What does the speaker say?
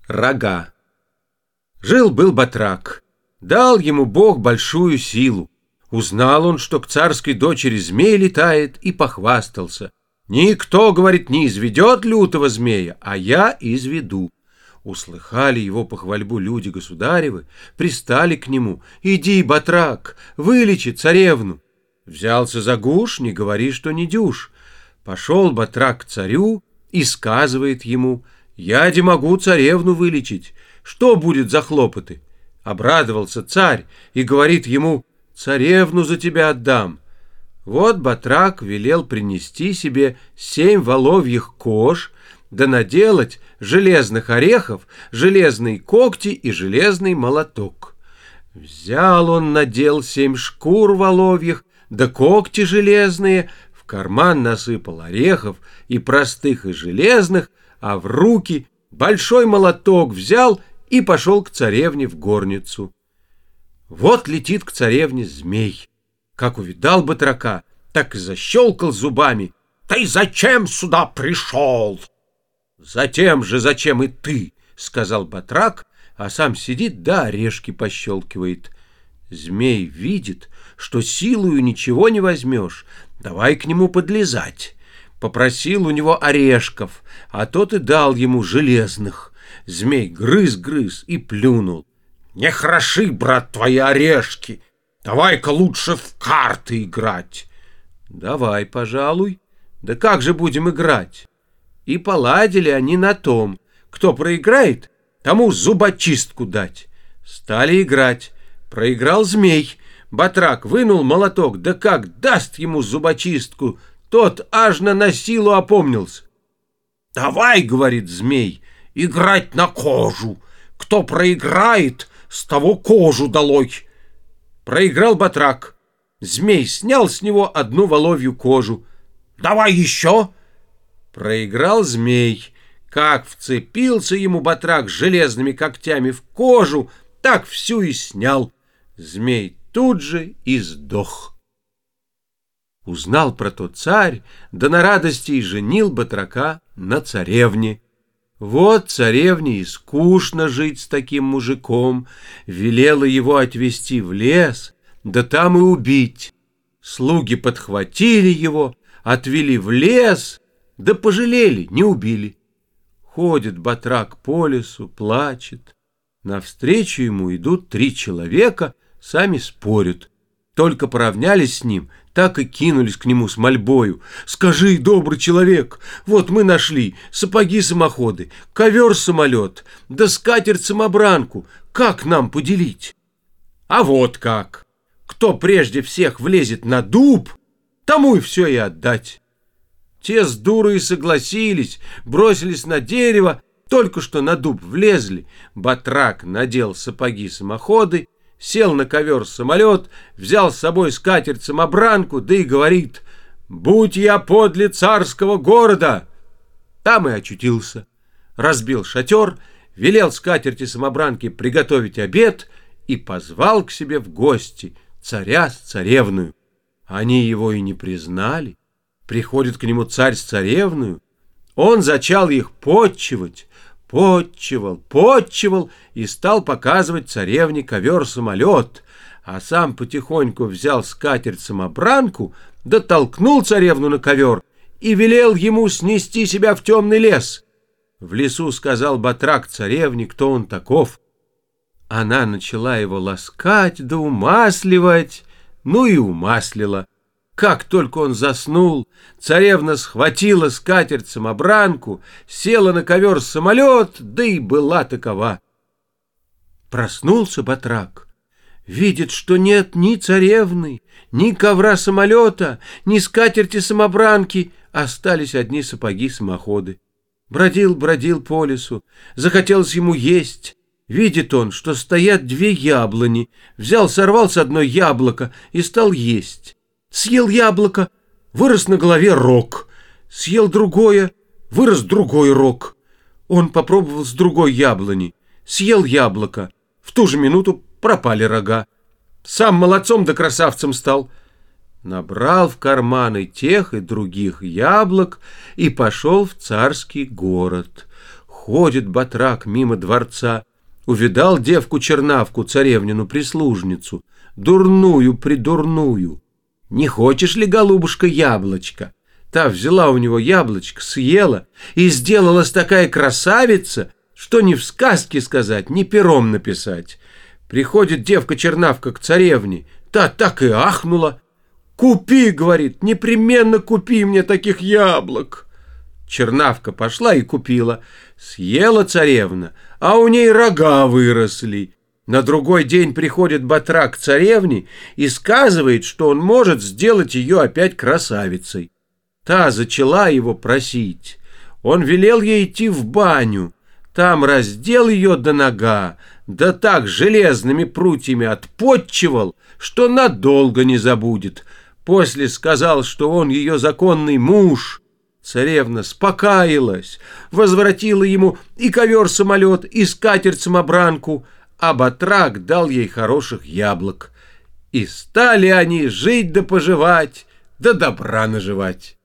Рога. Жил-был батрак. Дал ему Бог большую силу. Узнал он, что к царской дочери змей летает, и похвастался. «Никто, — говорит, — не изведет лютого змея, а я изведу». Услыхали его похвальбу люди государевы, пристали к нему. «Иди, батрак, вылечи царевну». Взялся за гуш, не говори, что не дюж. Пошел батрак к царю и сказывает ему: «Я могу царевну вылечить. Что будет за хлопоты?» Обрадовался царь и говорит ему: «Царевну за тебя отдам». Вот батрак велел принести себе 7 воловьих кож, да наделать железных орехов, железные когти и железный молоток. Взял он, надел 7 шкур воловьих, да когти железные, в карман насыпал орехов и простых, и железных, а в руки большой молоток взял и пошел к царевне в горницу. Вот летит к царевне змей. Как увидал батрака, так и защелкал зубами. «Ты зачем сюда пришел?» «Затем же, зачем и ты», — сказал батрак, а сам сидит да орешки пощелкивает. Змей видит, что силою ничего не возьмешь, давай к нему подлезать. Попросил у него орешков, а тот и дал ему железных. Змей грыз и плюнул. «Не хороши, брат, твои орешки, давай-ка лучше в карты играть». «Давай, пожалуй. Да как же будем играть?» И поладили они на том: кто проиграет, тому зубочистку дать. Стали играть. Проиграл змей. Батрак вынул молоток, да как даст ему зубочистку, тот аж на силу опомнился. «Давай, — говорит змей, — играть на кожу. Кто проиграет, с того кожу долой». Проиграл батрак. Змей снял с него 1 воловью кожу. «Давай еще». Проиграл змей. Как вцепился ему батрак железными когтями в кожу, так всю и снял. Змей тут же и сдох. Узнал про то царь, да на радости и женил батрака на царевне. Вот царевне и скучно жить с таким мужиком, велела его отвезти в лес, да там и убить. Слуги подхватили его, отвели в лес, да пожалели, не убили. Ходит батрак по лесу, плачет. Навстречу ему идут 3 человека, сами спорят. Только поравнялись с ним, так и кинулись к нему с мольбою: «Скажи, добрый человек, вот мы нашли сапоги-самоходы, ковер-самолет, да скатерть-самобранку, как нам поделить?» «А вот как: кто прежде всех влезет на дуб, тому и все и отдать». Те с дурой согласились, бросились на дерево, только что на дуб влезли. Батрак надел сапоги-самоходы, сел на ковер-самолет, взял с собой скатерть-самобранку, да и говорит: «Будь я подле царского города!» Там и очутился. Разбил шатер, велел скатерти-самобранке приготовить обед и позвал к себе в гости царя с царевную. Они его и не признали. Приходит к нему царь с царевную. Он зачал их потчевать, потчевал и стал показывать царевне ковер-самолет, а сам потихоньку взял скатерть-самобранку, да толкнул царевну на ковер и велел ему снести себя в темный лес. В лесу сказал батрак царевне, кто он таков. Она начала его ласкать да умасливать, ну и умаслила. Как только он заснул, царевна схватила скатерть-самобранку, села на ковер-самолет, да и была такова. Проснулся батрак, видит, что нет ни царевны, ни ковра-самолета, ни скатерти-самобранки, остались одни сапоги-самоходы. Бродил по лесу, захотелось ему есть. Видит он, что стоят 2 яблони, взял, сорвал с одной яблоко и стал есть. Съел яблоко, вырос на голове рог. Съел другое, вырос другой рог. Он попробовал с другой яблони, съел яблоко. В ту же минуту пропали рога. Сам молодцом да красавцем стал. Набрал в карманы тех и других яблок и пошел в царский город. Проходит батрак мимо дворца, увидал девку-чернавку, царевнину прислужницу, дурную-придурную. «Не хочешь ли, голубушка, яблочко?» Та взяла у него яблочко, съела, и сделалась такая красавица, что ни в сказке сказать, ни пером написать. Приходит девка-чернавка к царевне, та так и ахнула. «Купи, — говорит, — непременно купи мне таких яблок». Чернавка пошла и купила. Съела царевна, а у ней рога выросли. На другой день приходит батрак к царевне и сказывает, что он может сделать ее опять красавицей. Та зачала его просить. Он велел ей идти в баню. Там раздел ее до нога, да так железными прутьями отпотчевал, что надолго не забудет. После сказал, что он ее законный муж. Царевна спокаялась, возвратила ему и ковер-самолет, и скатерть-самобранку, а батрак дал ей хороших яблок. И стали они жить да поживать, да добра наживать.